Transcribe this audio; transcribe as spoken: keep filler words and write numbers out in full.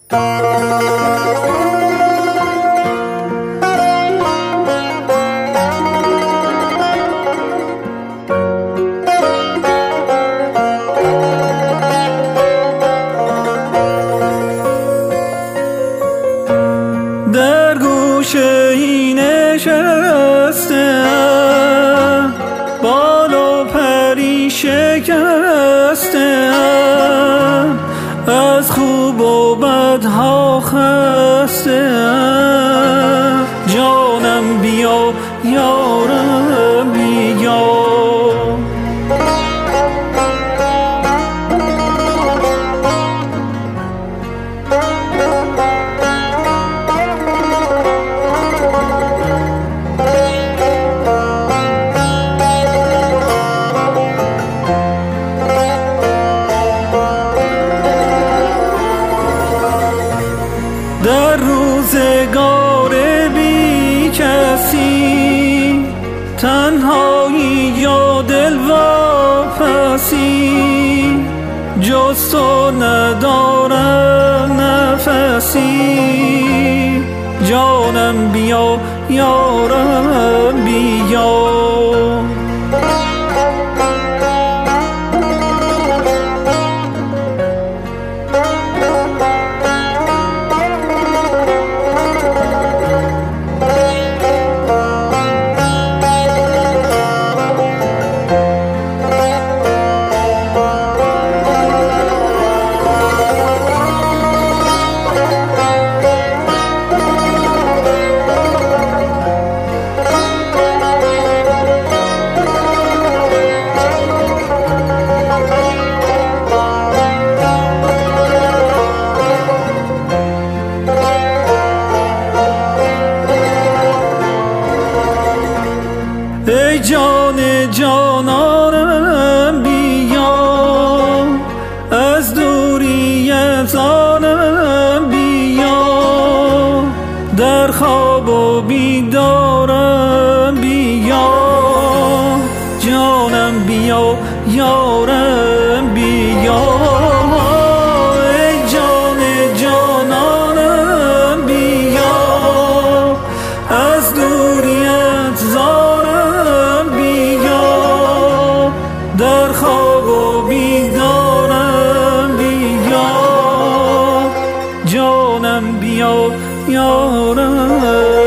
در گوشه ای نشستم، بال و پری شکستم، از خوب و بدها خستم. جانم بیا یارم بیا، در روزگار بی کسی، تنهایی یا دل واپسی، جز تو ندارم نفسی. جانم بیا یارم بیا، ای جان جانانم بیا، از دوری زانم بیا، در خواب و بیدارم بیا. جانم بیا یارم بیا، ای جان جانانم بیا، از دوریت زارم بیا، در خواب و بیدارم بیا. جانم بیا یارم